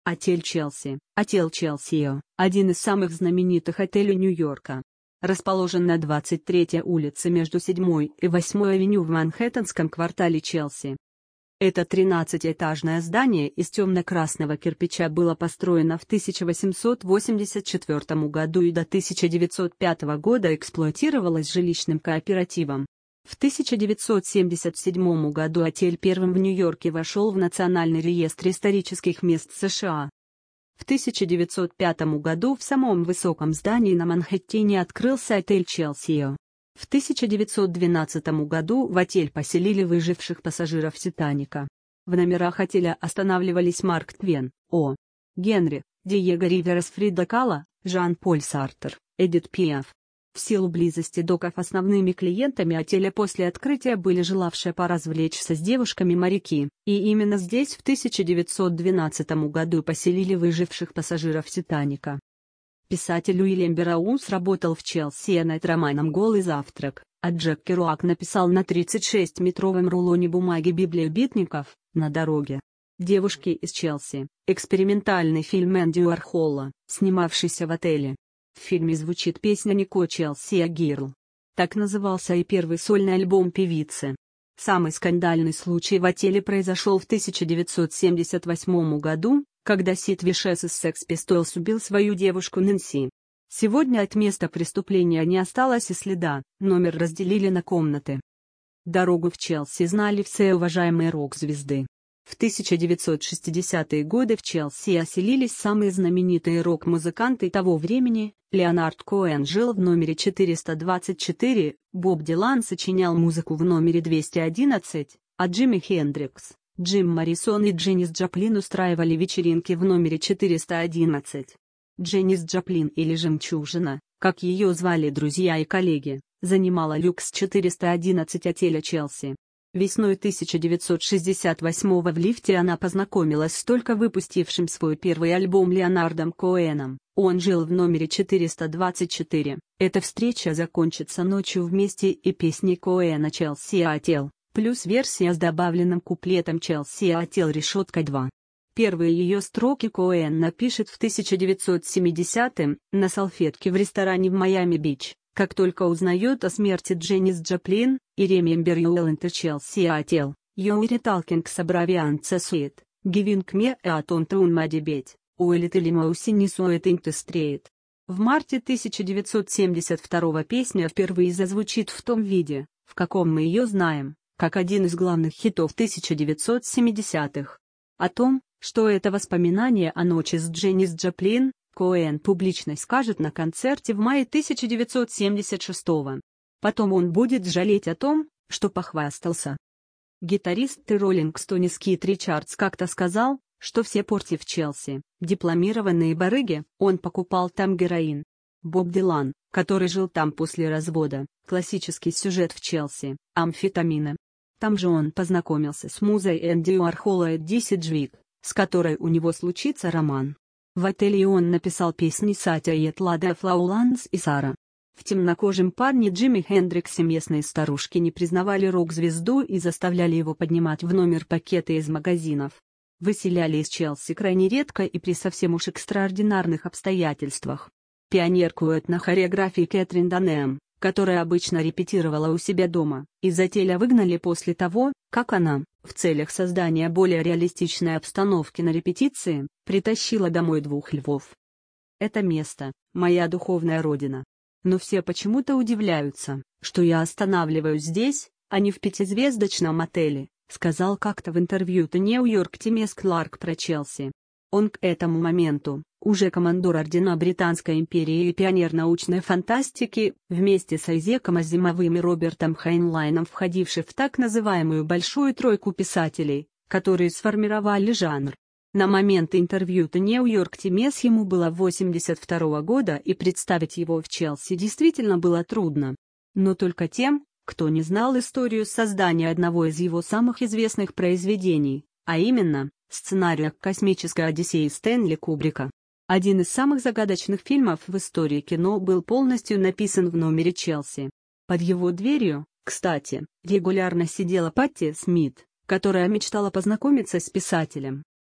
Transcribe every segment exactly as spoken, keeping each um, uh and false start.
Отель Челси. Отель Челсио – один из самых знаменитых отелей Нью-Йорка. Расположен на двадцать третьей улице между седьмой и восьмой авеню в Манхэттенском квартале Челси. Это тринадцатиэтажное здание из темно-красного кирпича было построено в тысяча восемьсот восемьдесят четвёртом году и до тысяча девятьсот пятого года эксплуатировалось жилищным кооперативом. В тысяча девятьсот семьдесят седьмом году отель первым в Нью-Йорке вошел в Национальный реестр исторических мест США. В тысяча девятьсот пятом году в самом высоком здании на Манхэттене открылся отель Челсио. В тысяча девятьсот двенадцатом году в отель поселили выживших пассажиров «Титаника». В номерах отеля останавливались Марк Твен, О. Генри, Диего Риверас, Фрида Кало, Жан-Поль Сартр, Эдит Пиаф. В силу близости доков основными клиентами отеля после открытия были желавшие поразвлечься с девушками моряки, и именно здесь в тысяча девятьсот двенадцатом году поселили выживших пассажиров «Титаника». Писатель Уильям Берроуз работал в Челси над романом «Голый завтрак», а Джек Керуак написал на тридцатишестиметровом рулоне бумаги «Библию битников» на дороге. «Девушки из Челси» — экспериментальный фильм Энди Уорхола, снимавшийся в отеле. В фильме звучит песня Нико Челси «A Girl». Так назывался и первый сольный альбом певицы. Самый скандальный случай в отеле произошел в тысяча девятьсот семьдесят восьмом году, когда Сид Вишес из Sex Pistols убил свою девушку Нэнси. Сегодня от места преступления не осталось и следа, номер разделили на комнаты. Дорогу в Челси знали все уважаемые рок-звезды. В тысяча девятьсот шестидесятые годы в Челси оселились самые знаменитые рок-музыканты того времени. Леонард Коэн жил в номере четыреста двадцать четыре, Боб Дилан сочинял музыку в номере двести одиннадцать, а Джимми Хендрикс, Джим Моррисон и Дженнис Джоплин устраивали вечеринки в номере четыреста одиннадцать. Дженнис Джоплин или «Жемчужина», как ее звали друзья и коллеги, занимала люкс четыреста одиннадцать отеля Челси. Весной тысяча девятьсот шестьдесят восьмого в лифте она познакомилась с только выпустившим свой первый альбом Леонардом Коэном. Он жил в номере четыреста двадцать четыре. Эта встреча закончится ночью вместе и песней Коэна «Челси Отел», плюс версия с добавленным куплетом «Челси Отел решетка два». Первые ее строки Коэн напишет в тысяча девятьсот семидесятом на салфетке в ресторане в Майами-Бич. Как только узнает о смерти Дженнис Джоплин, и Remember You Well Enter Chelsea Hotel, You Are Talking Sabravian Sweet, Giving Me a Ton to My Debate, Уэлит Мауси не Сует Интестрейт. В марте тысяча девятьсот семьдесят второго песня впервые зазвучит в том виде, в каком мы ее знаем, как один из главных хитов тысяча девятьсот семидесятых. О том, что это воспоминание о ночи с Дженнис Джоплин, Коэн публично скажет на концерте в мае тысяча девятьсот семьдесят шестого. Потом он будет жалеть о том, что похвастался. Гитарист и Роллинг Стоунс Кит Ричардс как-то сказал, что все порти в Челси, дипломированные барыги, он покупал там героин. Боб Дилан, который жил там после развода, классический сюжет в Челси, амфетамины. Там же он познакомился с музой Энди Уорхола Эдди Седжвик, с которой у него случится роман. В отеле он написал песни Сатя и Этлада Флауланс и Сара. В темнокожем парне Джимми Хендриксе местные старушки не признавали рок-звезду и заставляли его поднимать в номер пакеты из магазинов. Выселяли из Челси крайне редко и при совсем уж экстраординарных обстоятельствах. Пионерку этнохореографии Кэтрин Данэм, которая обычно репетировала у себя дома, из отеля выгнали после того, как она, в целях создания более реалистичной обстановки на репетиции, притащила домой двух львов. Это место — моя духовная родина. Но все почему-то удивляются, что я останавливаюсь здесь, а не в пятизвездочном отеле, сказал как-то в интервью The New York Times Кларк про Челси. Он к этому моменту, уже командор ордена Британской империи и пионер научной фантастики, вместе с Айзеком Азимовым и Робертом Хайнлайном входивший в так называемую «большую тройку писателей», которые сформировали жанр. На момент интервью The New York Times ему было восемьдесят второго года и представить его в Челси действительно было трудно. Но только тем, кто не знал историю создания одного из его самых известных произведений, а именно, сценария к «Космической Одиссее» Стэнли Кубрика. Один из самых загадочных фильмов в истории кино был полностью написан в номере Челси. Под его дверью, кстати, регулярно сидела Патти Смит, которая мечтала познакомиться с писателем.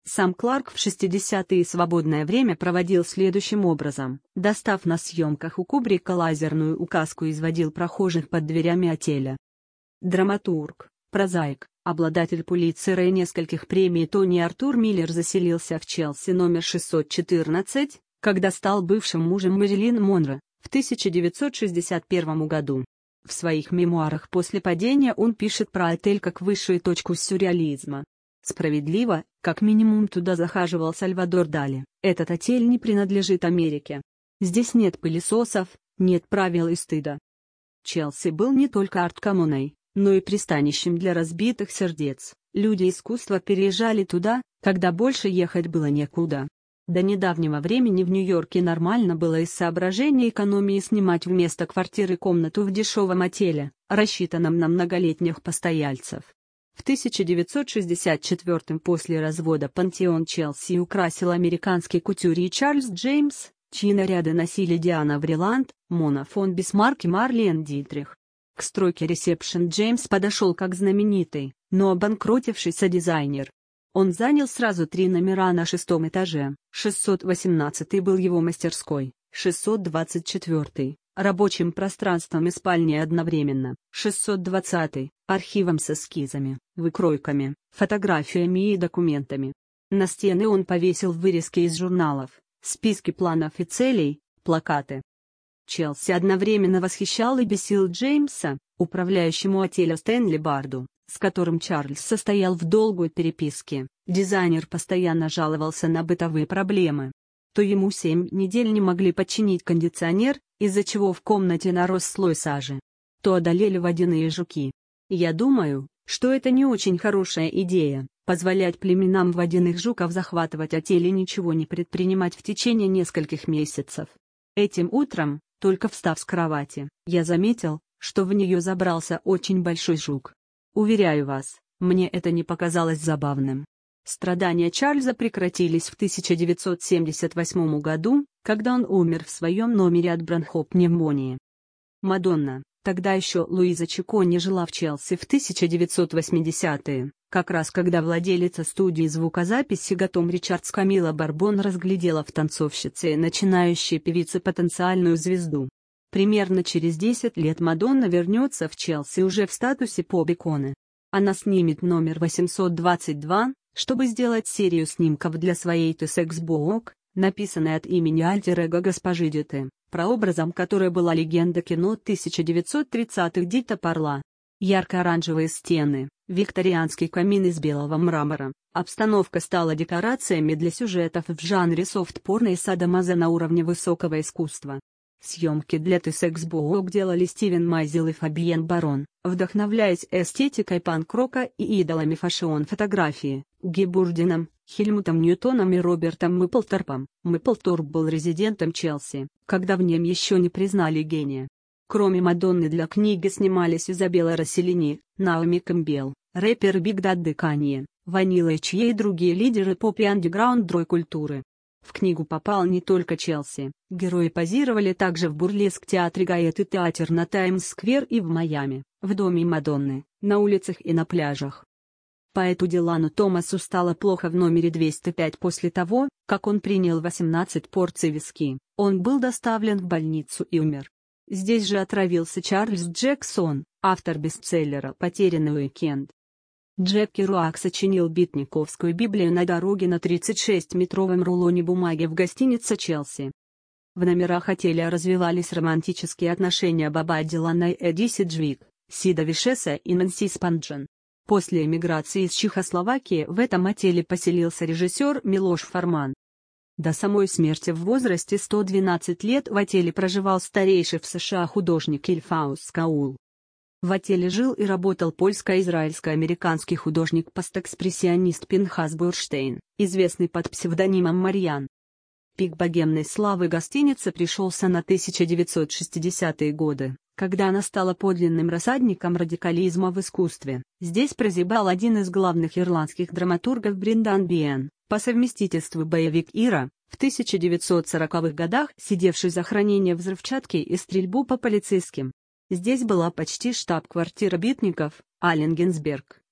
Сам Кларк в шестидесятые свободное время проводил следующим образом. Достав на съемках у Кубрика лазерную указку, изводил прохожих под дверями отеля. Драматург, прозаик, обладатель Пулитцера и нескольких премий Тони Артур Миллер заселился в Челси номер шестьсот четырнадцать, когда стал бывшим мужем Мэрилин Монро, в тысяча девятьсот шестьдесят первом году. В своих мемуарах после падения он пишет про отель как высшую точку сюрреализма. Справедливо, как минимум туда захаживал Сальвадор Дали. Этот отель не принадлежит Америке. Здесь нет пылесосов, нет правил и стыда. Челси был не только арт-коммуной, но и пристанищем для разбитых сердец. Люди искусства переезжали туда, когда больше ехать было некуда. До недавнего времени в Нью-Йорке нормально было из соображения экономии снимать вместо квартиры комнату в дешевом отеле, рассчитанном на многолетних постояльцев. В тысяча девятьсот шестьдесят четвёртом после развода пантеон Челси украсил американский кутюрье Чарльз Джеймс, чьи наряды носили Диана Вриланд, Мона фон Бисмарк и Марлен Дитрих. К стройке ресепшн Джеймс подошел как знаменитый, но обанкротившийся дизайнер. Он занял сразу три номера на шестом этаже. шестьсот восемнадцатый был его мастерской, шестьсот двадцать четвёртый — рабочим пространством и спальней одновременно, шестьсот двадцатый — архивом с эскизами, выкройками, фотографиями и документами. На стены он повесил вырезки из журналов, списки планов и целей, плакаты. Челси одновременно восхищал и бесил Джеймса, управляющему отеля Стэнли Барду, с которым Чарльз состоял в долгой переписке. Дизайнер постоянно жаловался на бытовые проблемы. То ему семь недель не могли починить кондиционер, из-за чего в комнате нарос слой сажи. То одолели водяные жуки. Я думаю, что это не очень хорошая идея, позволять племенам водяных жуков захватывать отель и ничего не предпринимать в течение нескольких месяцев. Этим утром, только встав с кровати, я заметил, что в нее забрался очень большой жук. Уверяю вас, мне это не показалось забавным. Страдания Чарльза прекратились в тысяча девятьсот семьдесят восьмом году, когда он умер в своем номере от бронхопневмонии. Мадонна, тогда еще Луиза Чикони, жила в Челси в тысяча девятьсот восьмидесятые, как раз когда владелица студии звукозаписи Гатом Ричардс Камила Барбон разглядела в танцовщице и начинающей певице потенциальную звезду. Примерно через десять лет Мадонна вернется в Челси уже в статусе поп-иконы. Она снимет номер восемьсот двадцать два, чтобы сделать серию снимков для своей Тесексбоок, написанной от имени альтер-эго госпожи Дюте, прообразом которой была легенда кино тысяча девятьсот тридцатых Дита Парла. Ярко-оранжевые стены, викторианский камин из белого мрамора, обстановка стала декорациями для сюжетов в жанре софт-порно и садомазо на уровне высокого искусства. Съемки для Тесексбоок делали Стивен Майзел и Фабиен Барон, вдохновляясь эстетикой панк-рока и идолами фэшн-фотографии, Гибурдином, Хельмутом Ньютоном и Робертом Мэпплторпом. Мэпплторп был резидентом Челси, когда в нем еще не признали гения. Кроме Мадонны для книги снимались Изабелла Росселлини, Наоми Кэмпбелл, рэпер Биг Дадди Канье, Ванила Эйчье и другие лидеры поп и андеграунд-дрой культуры. В книгу попал не только Челси, герои позировали также в бурлеск-театре Гайет и театр на Таймс-сквер и в Майами, в доме Мадонны, на улицах и на пляжах. Поэту Дилану Томасу стало плохо в номере двести пять после того, как он принял восемнадцать порций виски. Он был доставлен в больницу и умер. Здесь же отравился Чарльз Джексон, автор бестселлера «Потерянный уикенд». Джек Керуак сочинил битниковскую Библию на дороге на тридцатишестиметровом рулоне бумаги в гостинице «Челси». В номерах отеля развивались романтические отношения Боба Дилана и Эдди Сиджвик, Сида Вишеса и Нэнси Спанджен. После эмиграции из Чехословакии в этом отеле поселился режиссер Милош Форман. До самой смерти в возрасте сто двенадцать лет в отеле проживал старейший в США художник Ильфаус Каул. В отеле жил и работал польско-израильско-американский художник-постэкспрессионист Пинхас Бурштейн, известный под псевдонимом Марьян. Пик богемной славы гостиницы пришелся на тысяча девятьсот шестидесятые годы, когда она стала подлинным рассадником радикализма в искусстве. Здесь прозябал один из главных ирландских драматургов Брендан Биен, по совместительству боевик Ира, в тысяча девятьсот сороковых годах сидевший за хранение взрывчатки и стрельбу по полицейским. Здесь была почти штаб-квартира битников, Ален Гинзберг,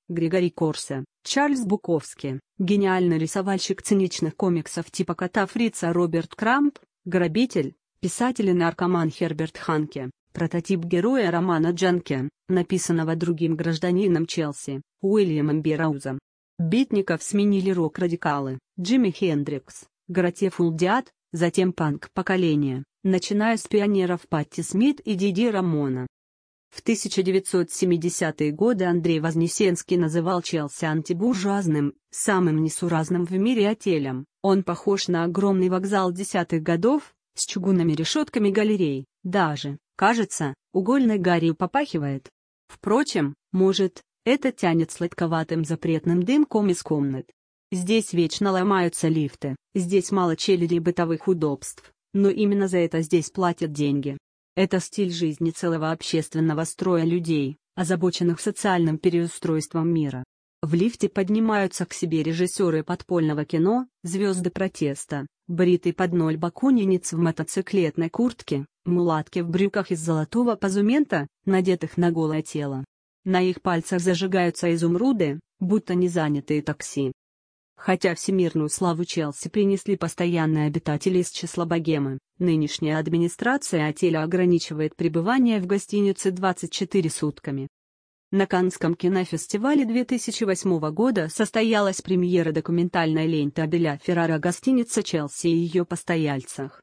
Григорий Корсе, Чарльз Буковски, гениальный рисовальщик циничных комиксов типа Кота Фрица Роберт Крамп, грабитель, писатель и наркоман Херберт Ханке, прототип героя романа Джанки, написанного другим гражданином Челси, Уильямом Бераузом. Битников сменили рок-радикалы, Джимми Хендрикс, Гратефул Диат, затем панк-поколение, начиная с пионеров Патти Смит и Диди Рамона. В тысяча девятьсот семидесятые годы Андрей Вознесенский называл Челси антибуржуазным, самым несуразным в мире отелем. Он похож на огромный вокзал десятых годов, с чугунными решетками галерей, даже, кажется, угольной гарью попахивает. Впрочем, может, это тянет сладковатым запретным дымком из комнат. Здесь вечно ломаются лифты, здесь мало челяди и бытовых удобств, но именно за это здесь платят деньги. Это стиль жизни целого общественного строя людей, озабоченных социальным переустройством мира. В лифте поднимаются к себе режиссеры подпольного кино, звезды протеста, бритый под ноль бакунинец в мотоциклетной куртке, мулатки в брюках из золотого позумента, надетых на голое тело. На их пальцах зажигаются изумруды, будто незанятые такси. Хотя всемирную славу Челси принесли постоянные обитатели из числа богемы, нынешняя администрация отеля ограничивает пребывание в гостинице двадцать четыре сутками. На Каннском кинофестивале две тысячи восьмого года состоялась премьера документальной ленты Аделя Феррара «Гостиница Челси» и ее постояльцах.